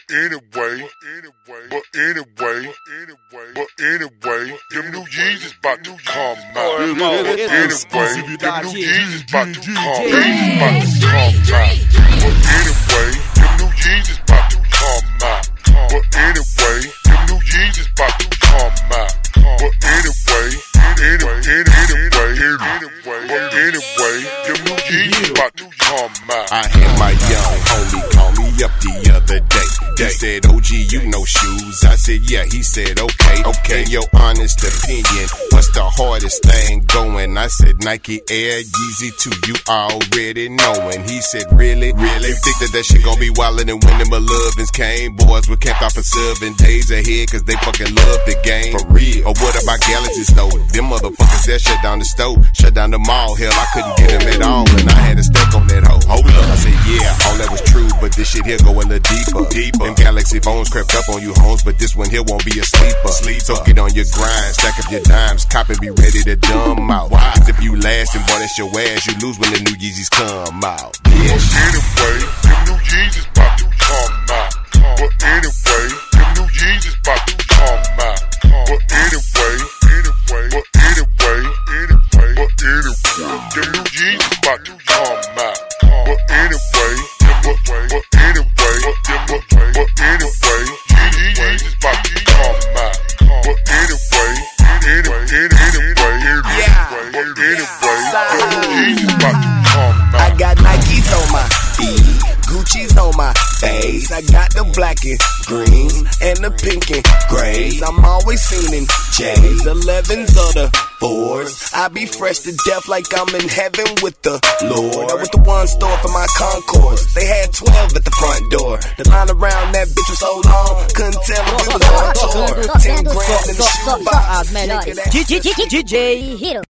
anyway, them new Yeezys about to come out. Anyway, them new Yeezys about to come out. Anyway, them new Yeezys about to come out. But anyway, them new Yeezys about to come out. But anyway, them new Yeezys about to come out. I had my young homie call me up the other day. He said, OG, you know shoes. I said, yeah. He said, okay. Your honest opinion, what's the hardest thing going? I said, Nike Air Yeezy 2, you already knowin'. He said, really? You think that shit gon' be wildin' and when them lovins came? Boys were camped out for 7 days ahead cause they fucking love the game. For real. Or what about Galaxy Store? Them motherfuckers that shut down the store, shut down the mall. Hell, I couldn't get them at all and I had to stack on that hoe. Hold up. I said, yeah, all that was true, but this shit here go a little deeper. Them Galaxy phones crept up on you homes, but this one here won't be a sleeper. So get on your grind, stack up your dimes, cop and be ready to dumb out. Cause if you last and boy, that's your ass, you lose when the new Yeezys come out. Bitch. Anyway, them new Yeezys about to come out. But anyway, them new Yeezys about to come out. But anyway, them new Yeezys about to come out. But anyway, Yeezys about to come out. But anyway, them new Yeezys about to come out. I got Nikes on my feet, Gucci's on my face. I got the black and greens and the pink and grays. I'm always seen in J's, 11s or the 4s. I be fresh to death like I'm in heaven with the Lord. I went to one store for my Concourse. They had 12 at the front door. The line around that bitch was so long, couldn't tell if we was on tour. 10 grand in the shoebox. DJ Hero.